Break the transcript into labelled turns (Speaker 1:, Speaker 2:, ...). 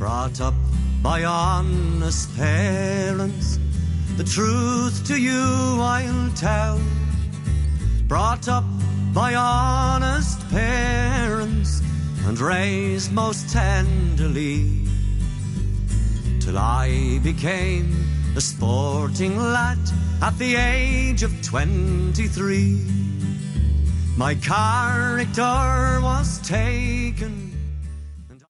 Speaker 1: brought up by honest parents. The truth to you I'll tell. Brought up by honest parents and raised most tenderly, till I became a sporting lad at the age of 23. My character was taken